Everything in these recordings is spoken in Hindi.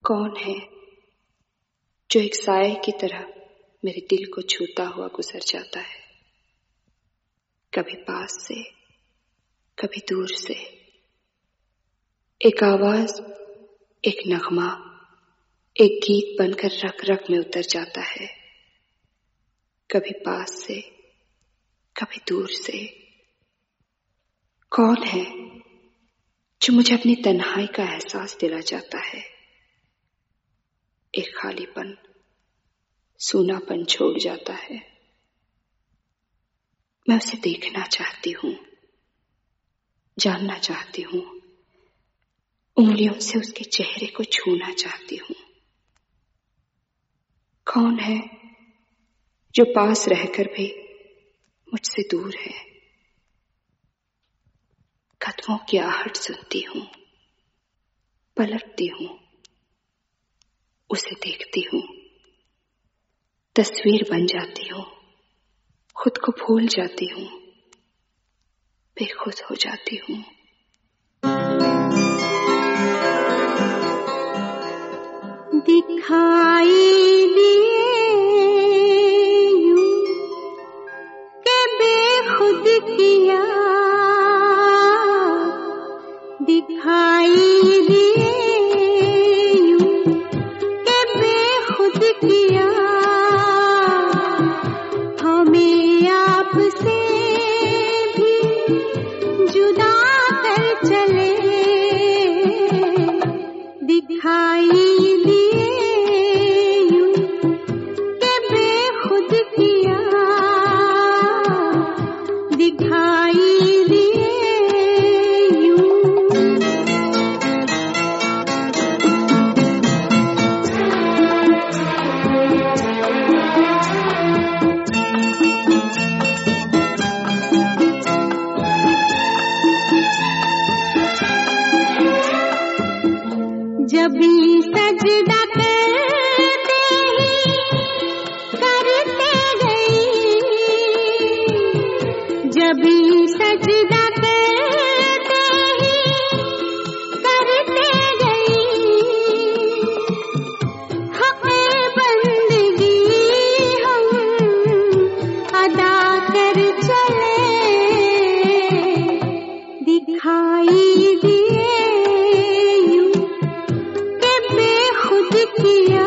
कौन है जो एक साए की तरह मेरे दिल को छूता हुआ गुजर जाता है, कभी पास से कभी दूर से। एक आवाज, एक नगमा, एक गीत बनकर रग रग में उतर जाता है, कभी पास से कभी दूर से। कौन है जो मुझे अपनी तन्हाई का एहसास दिला जाता है, एक खालीपन, सूनापन छोड़ जाता है। मैं उसे देखना चाहती हूं, जानना चाहती हूं, उंगलियों से उसके चेहरे को छूना चाहती हूं। कौन है जो पास रहकर भी मुझसे दूर है। कदमों की आहट सुनती हूं, पलटती हूं, उसे देखती हूं, तस्वीर बन जाती हूं, खुद को भूल जाती हूं, बेखुद हो जाती हूं। दिखाई दिए यूं के बेखुद किया, दिखाई दिए यूं के बेखुद किया, हमें आपसे भी जुदा कर चले। दिखाई जब सजदा करते ही करते गई, जब सजदा करते ही करते गई, हक़ बंदगी हम अदा कर चले। दिखाई दिए यूं के बेखुद किया,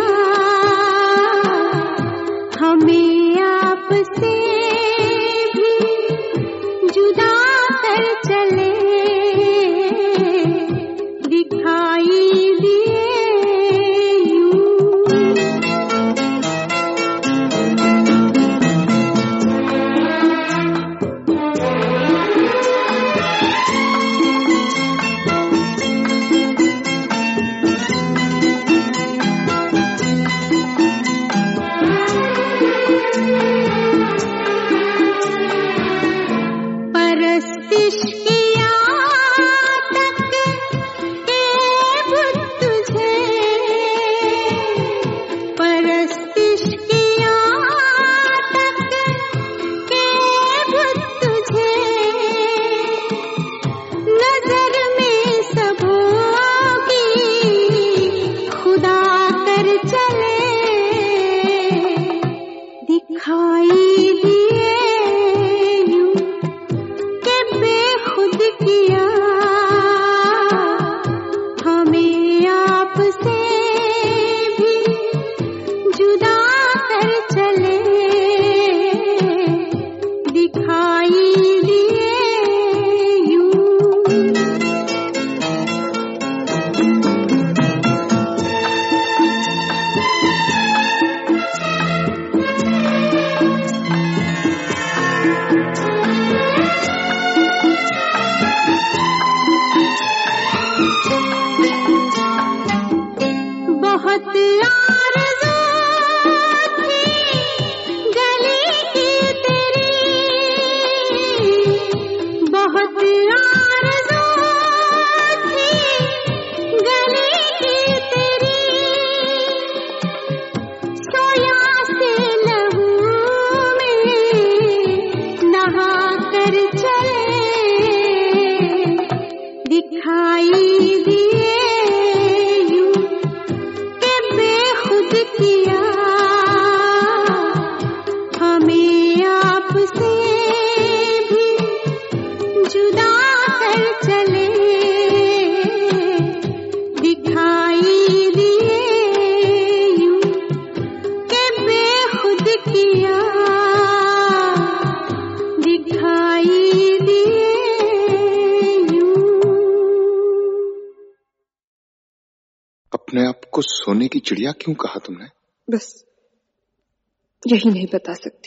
अपने आप को सोने की चिड़िया क्यों कहा तुमने? बस यही नहीं बता सकती।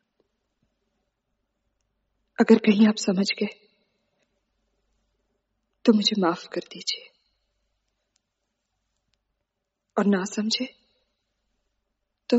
अगर कहीं आप समझ गए तो मुझे माफ कर दीजिए, और ना समझे तो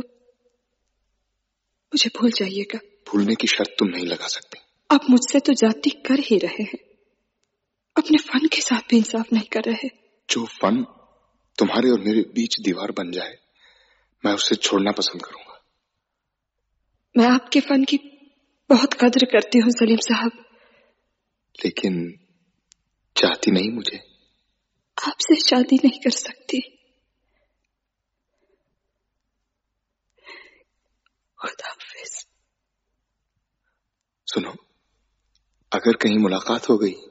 मुझे भूल जाइएगा। भूलने की शर्त तुम नहीं लगा सकती। आप मुझसे तो जाति कर ही रहे हैं, अपने फन के साथ भी इंसाफ नहीं कर रहे। जो फन तुम्हारे और मेरे बीच दीवार बन जाए, मैं उसे छोड़ना पसंद करूंगा। मैं आपके फन की बहुत कद्र करती हूँ सलीम साहब, लेकिन चाहती नहीं मुझे। आपसे शादी नहीं कर सकती। खुदा हाफिज। सुनो, अगर कहीं मुलाकात हो गई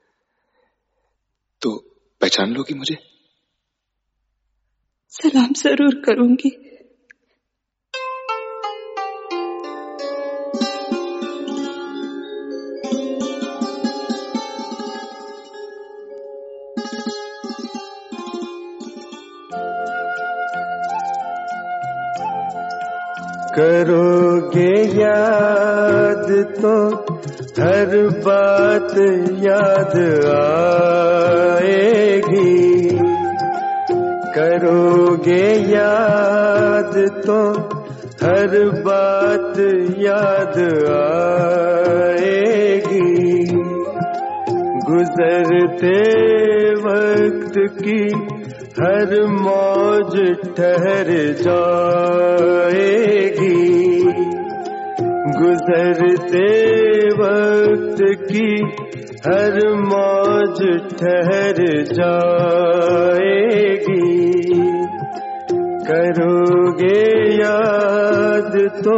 तो पहचान लोगी मुझे? सलाम जरूर करूंगी। करोगे याद तो हर बात याद आएगी। करोगे याद तो हर बात याद आएगी। गुजरते वक्त की हर मौज ठहर जाएगी। गुजरते वक्त की हर मौज ठहर जाएगी। करोगे याद तो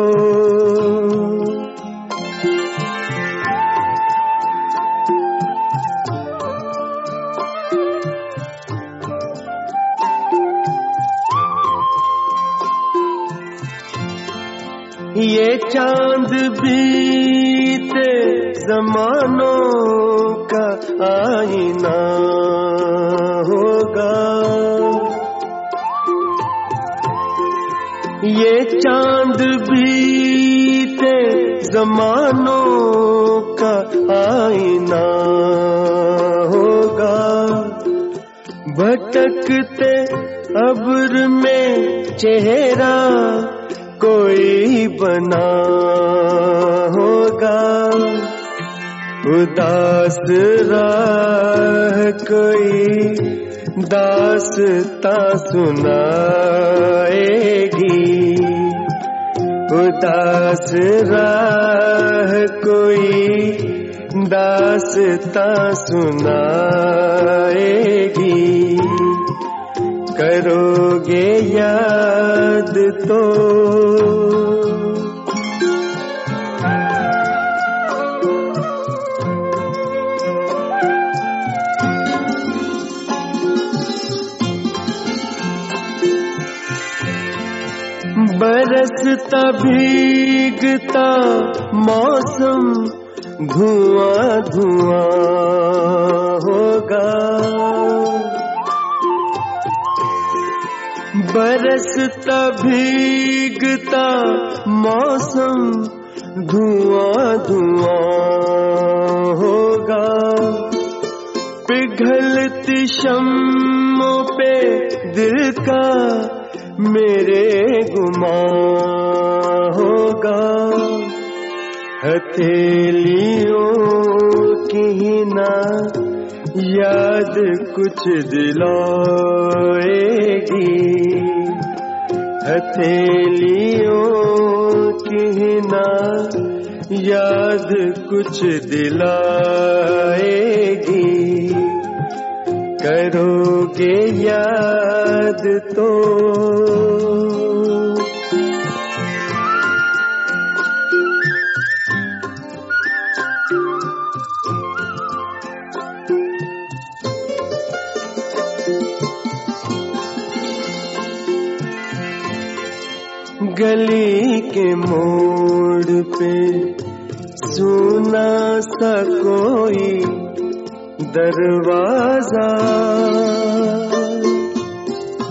ये चांद बीते जमानों का आईना होगा। ये चांद बीते जमानों का आईना होगा। भटकते अब्र में चेहरा कोई बना होगा। उदास राह कोई दास्तां सुनाएगी। उदास राह कोई दास्तां सुनाएगी। करोगे याद तो बरसता भीगता मौसम धुआं धुआं होगा। बरसता भीगता मौसम धुआं धुआं होगा। पिघलती शम्मों पे दिल का मेरे गुमां होगा। हथेलियों की ना याद कुछ दिलाएगी। हथेलियों की ना याद कुछ दिलाएगी। करोगे याद तो गली के मोड़ पे सुना सा कोई दरवाजा।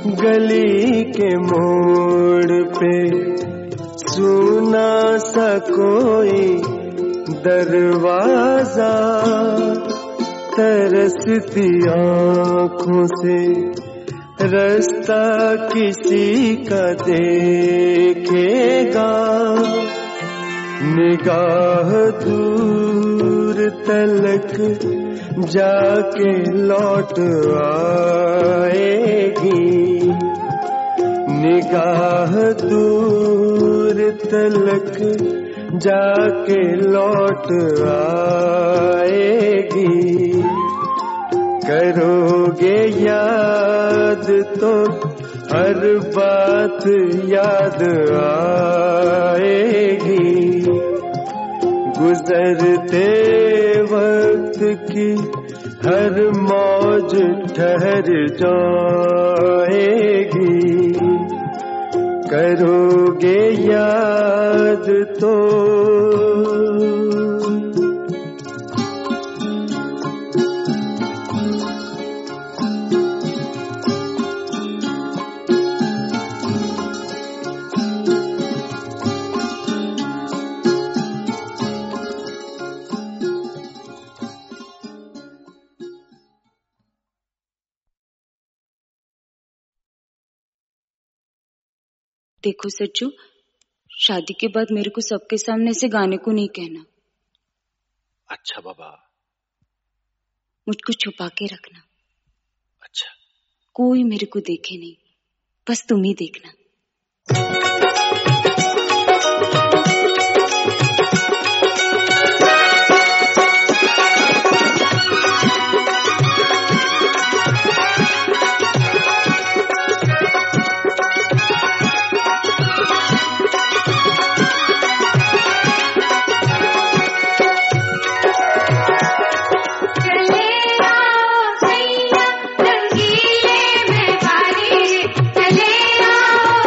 गली के मोड़ पे सुना सा कोई दरवाजा, तरसती आँखों से रास्ता किसी का देखेगा, निगाह दूर तलक जाके लौट आएगी, निगाह दूर तलक जाके लौट आएगी। करोगे याद तो हर बात याद आएगी, गुजरते वक्त की हर मौज ठहर जाएगी। करोगे याद तो देखो सच्चू, शादी के बाद मेरे को सबके सामने से गाने को नहीं कहना। अच्छा बाबा। मुझको छुपा के रखना। अच्छा। कोई मेरे को देखे नहीं, बस तुम ही देखना। चले आओ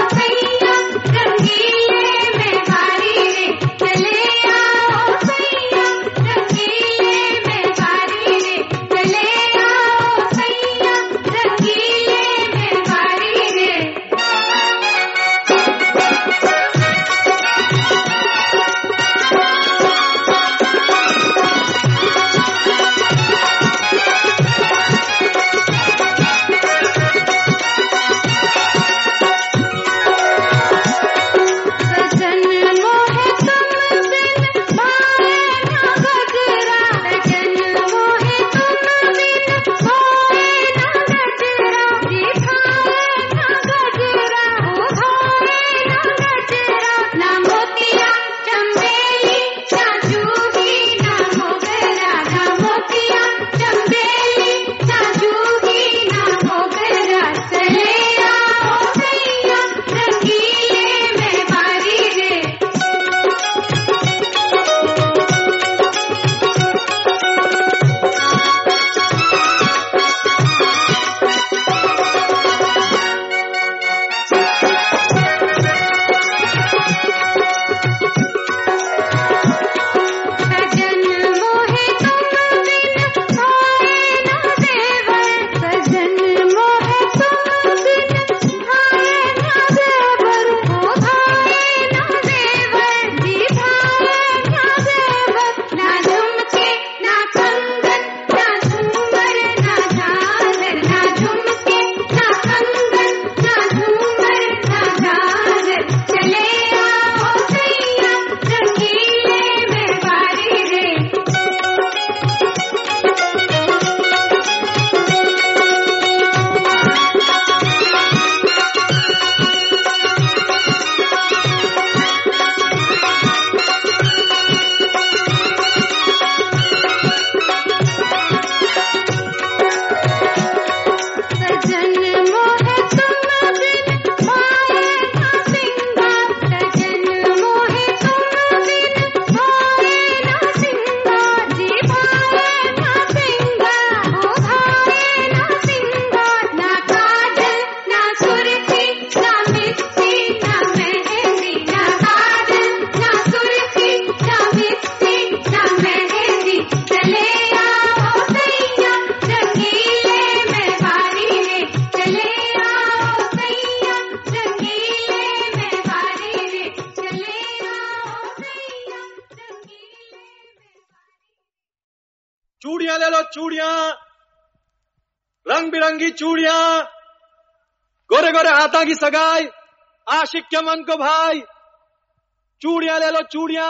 चूड़ियां ले लो, चूड़ियां, रंग बिरंगी चूड़ियां, गोरे गोरे हाथों की सगाई, आशिक के मन को भाई। चूड़ियां ले लो, चूड़ियां,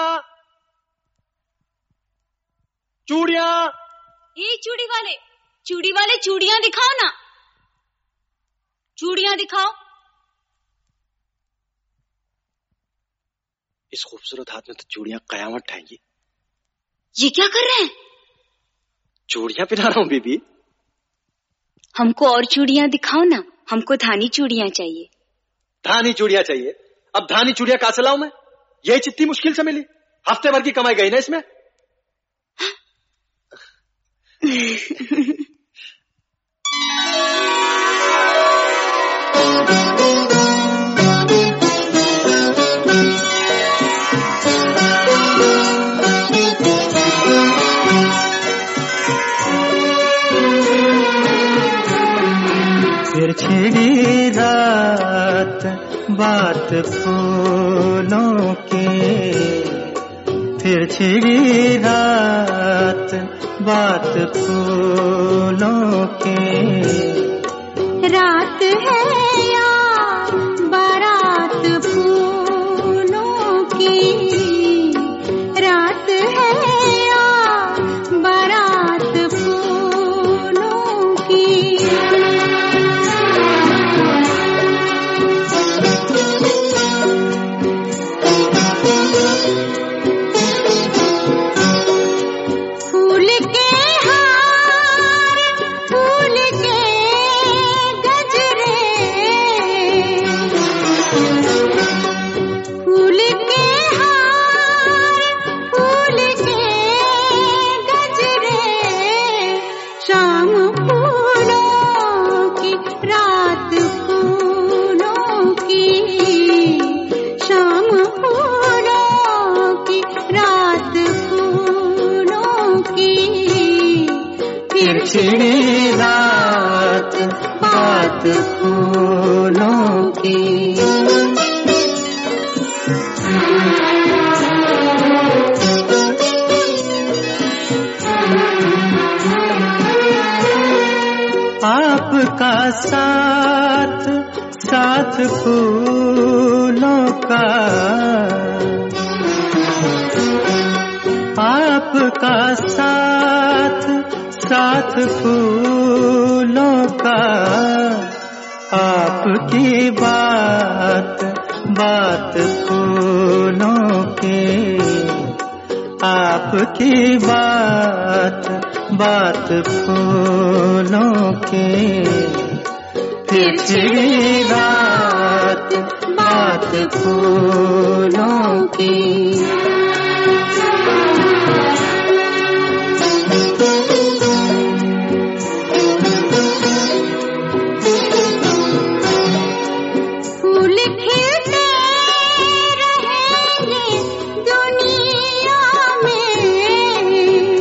चूड़ियां। ये चूड़ी वाले चूड़ियां दिखाओ ना, चूड़ियां दिखाओ। इस खूबसूरत हाथ में तो चूड़ियां कयामत ठाएंगी। ये क्या कर रहे हैं? चूड़ियां पहना रहा हूं बीबी। हमको और चूड़ियां दिखाओ ना, हमको धानी चूड़ियां चाहिए। धानी चूड़ियां चाहिए? अब धानी चूड़ियां कहां से लाऊं मैं? यही चित्ती मुश्किल से मिली, हफ्ते भर की कमाई गई ना इसमें। फिर छिड़ी रात बात फूलों की, फिर छिड़ी रात बात फूलों की। रात है या बारात फूलों की, रात है या बारात फूलों की। फूल के हार, फूल के गजरे, फूल के हार, फूल के गजरे। शाम फूलों की, रात फूलों की, शाम फूलों की, रात फूलों की। फिर छिड़ी रात बात फूलों की। आपका साथ साथ फूलों का, आपका साथ साथ फूलों का। आपकी बात बात फूलों की, आपकी बात बात फूलों की। फिर छिड़ी रात बात फूलों की। फूल खिलते रहेंगे दुनिया में,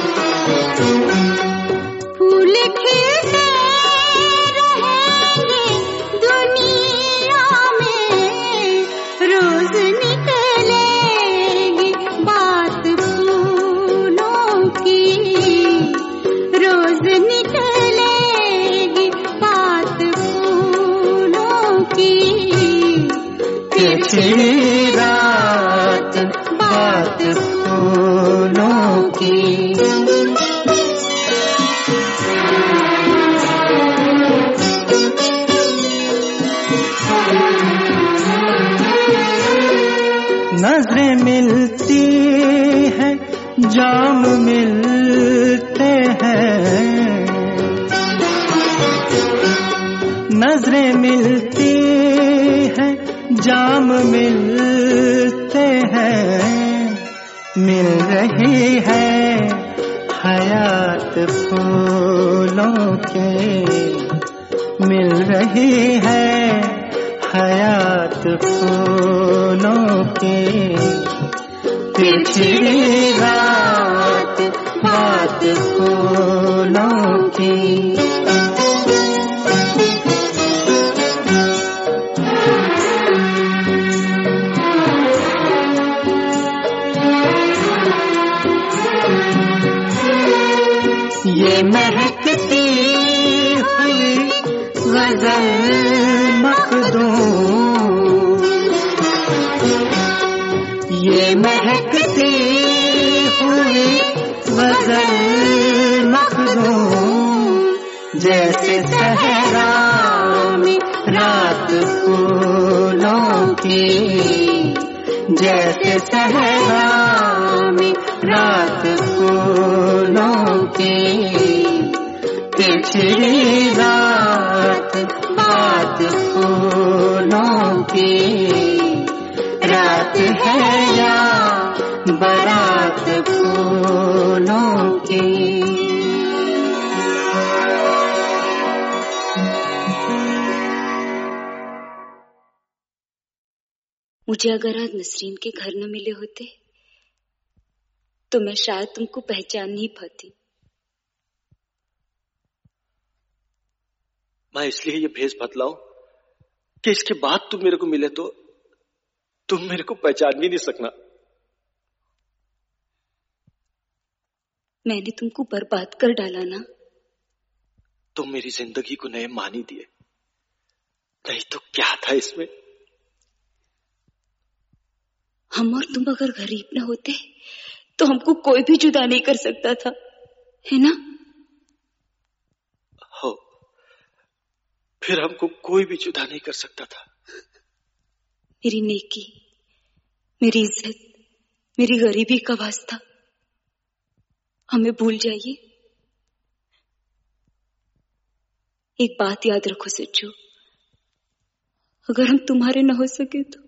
फूल खिलते रहेंगे दुनिया में। रोज निकलेगी बात फूलों की, रोज निकलेगी बात फूलों की। फिर छिड़ी रात बात फूलों की। नजरें मिलती हैं, जाम मिलते हैं, नजरें मिलती हैं, जाम मिलते हैं। मिल रही है हयात फूलों के, मिल रही है हयात फूलों की। फिर छिड़ी रात बात फूलों की। गजल मखदूम, ये महकती हुई गजल मखदूम, जैसे सहरा में रात फूलों की, जैसे सहरा में रात फूलों की, पिछड़ी रात बात फूलों की, रात है या बारात फूलों की। मुझे अगर आज नसरीन के घर न मिले होते तो मैं शायद तुमको पहचान नहीं पाती। मैं इसलिए ये भेष बतलाऊं कि इसके बाद तुम मेरे को मिले तो तुम मेरे को पहचान भी नहीं सकना। मैंने तुमको बर्बाद कर डाला ना। तुम मेरी जिंदगी को नए मानी दिए, नहीं तो क्या था इसमें। हम और तुम अगर गरीब न होते तो हमको कोई भी जुदा नहीं कर सकता था, है ना? हो, फिर हमको कोई भी जुदा नहीं कर सकता था। मेरी नेकी, मेरी इज्जत, मेरी गरीबी का वास्ता हमें भूल जाइए। एक बात याद रखो सच्चू, अगर हम तुम्हारे न हो सके तो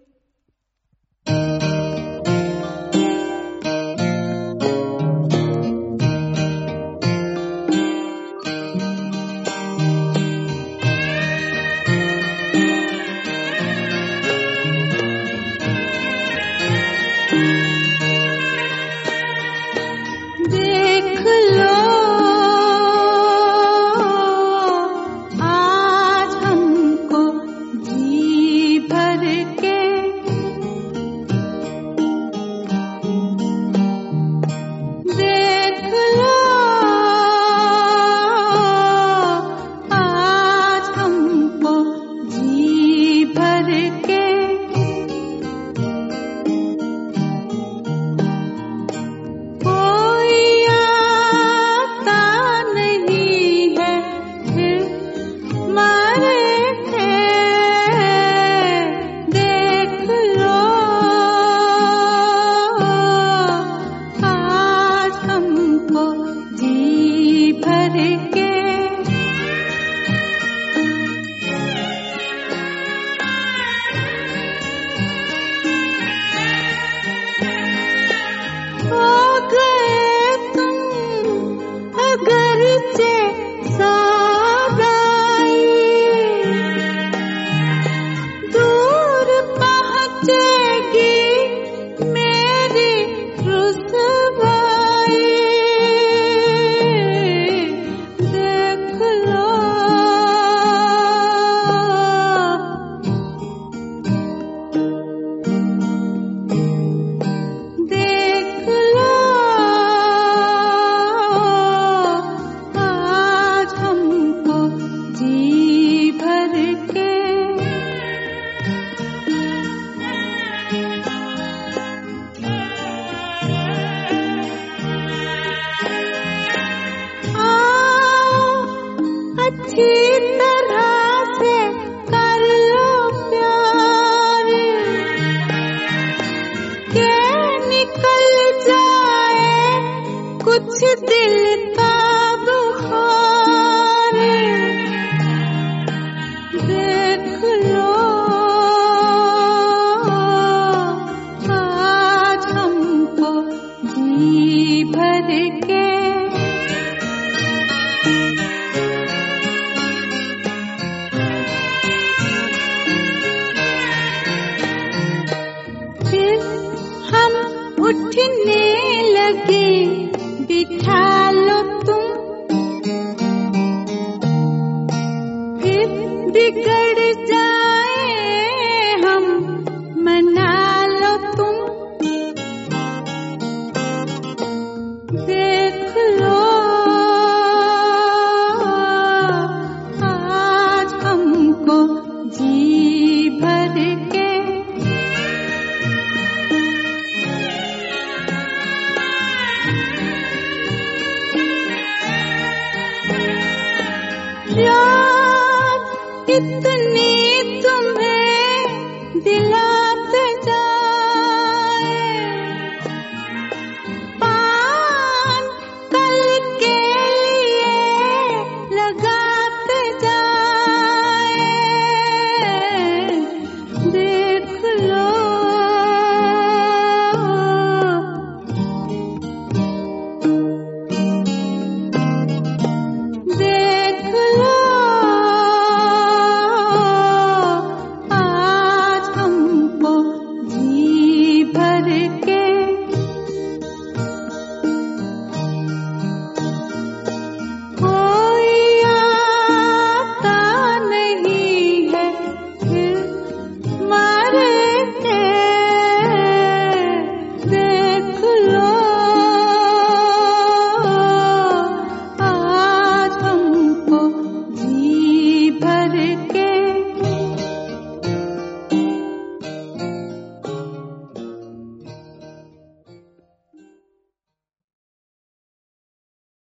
सुनी तुम्हें दिला